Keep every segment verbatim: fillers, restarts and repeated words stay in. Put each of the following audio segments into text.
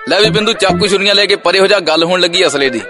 ਲੈ ਵੀ ਬਿੰਦੂ ਚਾਕੂ ਛੁਰੀਆਂ ਲੈ ਕੇ ਪਰੇ ਹੋ ਜਾ, ਗੱਲ ਹੋਣ ਲੱਗੀ ਅਸਲੇ ਦੀ।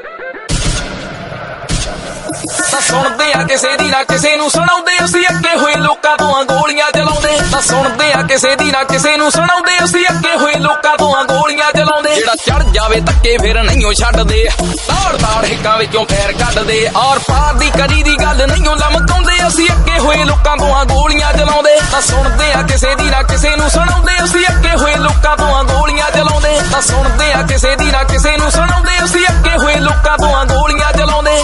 ਤਾਂ ਸੁਣਦੇ ਆ ਕਿਸੇ ਦੀ ਨਾ ਕਿਸੇ ਨੂੰ ਸੁਣਾਉਂਦੇ, ਅਸੀਂ ਅੱਗੇ ਹੋਏ ਲੋਕਾਂ ਤੋਂ ਆ ਗੋਲੀਆਂ ਚਲਾਉਂਦੇ। ਤਾਂ ਸੁਣਦੇ ਆ ਕਿਸੇ ਦੀ ਨਾ ਕਿਸੇ ਨੂੰ ਸੁਣਾਉਂਦੇ, ਅਸੀਂ ਅੱਗੇ ਹੋਏ ਲੋਕਾਂ ਤੋਂ ਆ ਗੋਲੀਆਂ ਚਲਾਉਂਦੇ। ਜਿਹੜਾ ਚੜ ਜਾਵੇ ਧੱਕੇ ਫਿਰ ਨਹੀਂਓ ਛੱਡਦੇ, ਤਾੜ ਤਾੜ ਹਿੱਕਾਂ ਵਿੱਚੋਂ ਫੇਰ ਕੱਢਦੇ। ਔਰ ਪਾਰ ਦੀ ਕਦੀ ਦੀ ਗੱਲ ਨਹੀਂਓ ਲਮਕਾਉਂਦੇ, ਅਸੀਂ ਅੱਗੇ ਹੋਏ ਲੋਕਾਂ ਤੋਂ ਆ ਗੋਲੀਆਂ ਚਲਾਉਂਦੇ। ਤਾਂ ਸੁਣਦੇ ਆ ਕਿਸੇ ਦੀ ਨਾ ਕਿਸੇ ਨੂੰ ਸੁਣਾਉਂਦੇ, ਅਸੀਂ ਅੱਗੇ ਹੋਏ ਲੋਕਾਂ ਤੋਂ ਆ ਗੋਲੀਆਂ ਚਲਾਉਂਦੇ। ਤਾਂ ਸੁਣਦੇ ਆ ਕਿਸੇ ਦੀ ਨਾ ਕਿਸੇ ਨੂੰ ਸੁਣਾਉਂਦੇ, ਅਸੀਂ ਅੱਗੇ ਹੋਏ ਲੋਕਾਂ ਤੋਂ ਆ ਗੋਲੀਆਂ ਚਲਾਉਂਦੇ।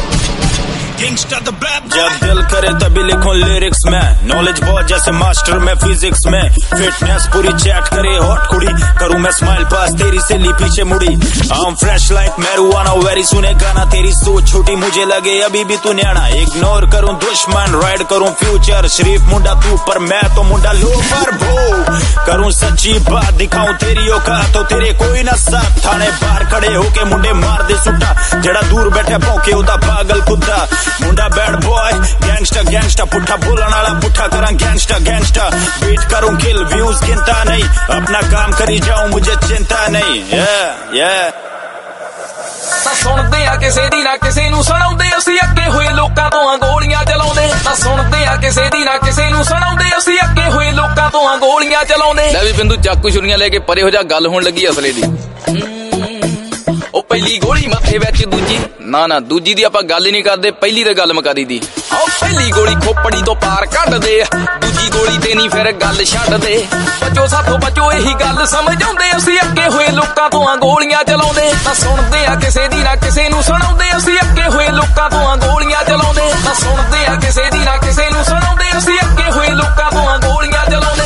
जब दिल करे तभी लिखूं लिरिक्स में, नॉलेज बहुत जैसे मास्टर में फिजिक्स में, फिटनेस पूरी चैट करे हॉट कुड़ी, करूं मैं स्माइल पास तेरी सिली पीछे मुड़ी। I'm fresh like marijuana, very सुने गाना तेरी सोच छोटी मुझे लगे अभी भी तू न्याना। इग्नोर करूं दुश्मन राइड करूं फ्यूचर, शरीफ मुंडा तू पर मैं तो मुंडा लोफर भो। करूं सच्ची बात दिखाऊं तेरी औकात तो तेरे कोई ना साथ, थाने बाहर खड़े होके मुंडे मार दे सुट्टा, जेड़ा दूर बैठे भौंके ओदा पागल खुदा। मुंडा बैड बॉय गैंगस्टर गैंगस्टर, पुट्ठा बोलने वाला पुट्ठा करा गैंगस्टर गैंगस्टर। बीट करूं किल व्यूज गिनता नहीं, अपना काम करी जाऊं मुझे चिंता नहीं। yeah, yeah। ਤਾਂ ਸੁਣਦੇ ਆ ਕਿਸੇ ਦੀ ਨਾ ਕਿਸੇ ਨੂੰ ਸੁਣਾਉਂਦੇ, ਅਸੀਂ ਅੱਗੇ ਹੋਏ ਲੋਕਾਂ ਤੋਂ ਆ ਗੋਲੀਆਂ ਚਲਾਉਂਦੇ। ਤਾਂ ਸੁਣਦੇ ਆ ਕਿਸੇ ਦੀ ਨਾ ਕਿਸੇ ਨੂੰ ਸੁਣਾਉਂਦੇ, ਅਸੀਂ ਅੱਗੇ ਹੋਏ ਲੋਕਾਂ ਤੋਂ ਆ ਗੋਲੀਆਂ ਚਲਾਉਂਦੇ। ਲੈ ਵੀ ਬਿੰਦੂ ਚਾਕੂ ਛੁਰੀਆਂ ਲੈ ਕੇ ਪਰੇ ਹੋ ਜਾ, ਗੱਲ ਹੋਣ ਲੱਗੀ ਅਸਲੇ ਦੀ। ਉਹ ਪਹਿਲੀ ਗੋਲੀ ਮੱਥੇ ਵਿੱਚ, ਦੂਜੀ ਨਾ ਨਾ ਦੂਜੀ ਦੀ ਆਪਾਂ ਗੱਲ ਹੀ ਨਹੀਂ ਕਰਦੇ, ਪਹਿਲੀ ਤੇ ਗੱਲ ਮੁਕਾ ਦੀ। ਆਹ ਪਹਿਲੀ ਗੋਲੀ ਖੋਪੜੀ ਤੋਂ ਪਾਰ ਕੱਢਦੇ, ਦੂਜੀ ਗੋਲੀ ਤੇ ਨਹੀਂ ਫਿਰ ਗੱਲ ਛੱਡਦੇ। ਬਚੋ ਸਾਥੋਂ ਬਚੋ ਇਹੀ ਗੱਲ ਸਮਝ ਆਉਂਦੇ, ਅਸੀਂ ਅੱਗੇ ਹੋਏ ਲੋਕਾਂ ਤੋਂ ਆ ਗੋਲੀਆਂ ਚਲਾਉਂਦੇ। ਤਾਂ ਸੁਣਦੇ ਆ ਕਿਸੇ ਦੀ ਨਾ ਕਿਸੇ ਨੂੰ ਸੁਣਾਉਂਦੇ, ਅਸੀਂ ਅੱਗੇ ਹੋਏ ਲੋਕਾਂ ਤੋਂ ਆ ਗੋਲੀਆਂ ਚਲਾਉਂਦੇ। ਤਾਂ ਸੁਣਦੇ ਆ ਕਿਸੇ ਦੀ ਨਾ ਕਿਸੇ ਨੂੰ ਸੁਣਾਉਂਦੇ, ਅਸੀਂ ਅੱਗੇ ਹੋਏ ਲੋਕਾਂ ਤੋਂ ਆ ਗੋਲੀਆਂ ਚਲਾਉਂਦੇ।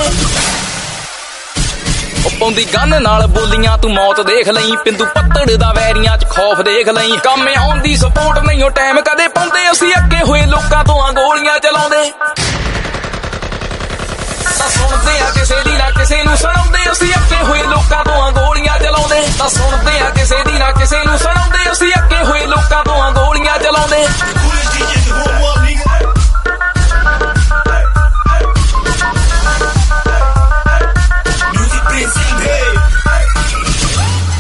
ਪਾਉਂਦੀ ਗੰਨ ਨਾਲ ਬੋਲੀਆਂ ਤੂੰ ਮੌਤ ਦੇਖ ਲਈ, ਪਿੰਦੂ ਪੱਤੜ ਦਾ ਵੈਰੀਆਂ ਚ ਖੌਫ ਦੇਖ ਲਈ। ਕੰਮ ਆਉਣ ਦੀ ਸਪੋਰਟ ਨਹੀਂਓ ਟਾਈਮ ਕਦੇ ਪਾਉਂਦੇ, ਅਸੀਂ ਅੱਗੇ ਹੋਏ ਲੋਕਾਂ ਤੋਂ ਆ ਗੋਲੀਆਂ ਚਲਾਉਂਦੇ। ਤਾਂ ਸੁਣਦੇ ਆ ਕਿਸੇ ਦੀ ਨਾ ਕਿਸੇ ਨੂੰ ਸੁਣਾਉਂਦੇ, ਅਸੀਂ ਅੱਗੇ ਹੋਏ ਲੋਕਾਂ ਤੋਂ ਆ ਗੋਲੀਆਂ ਚਲਾਉਂਦੇ। ਤਾਂ ਸੁਣਦੇ ਆ ਕਿਸੇ ਦੀ ਨਾ ਕਿਸੇ ਨੂੰ ਸੁਣਾਉਂਦੇ, ਅਸੀਂ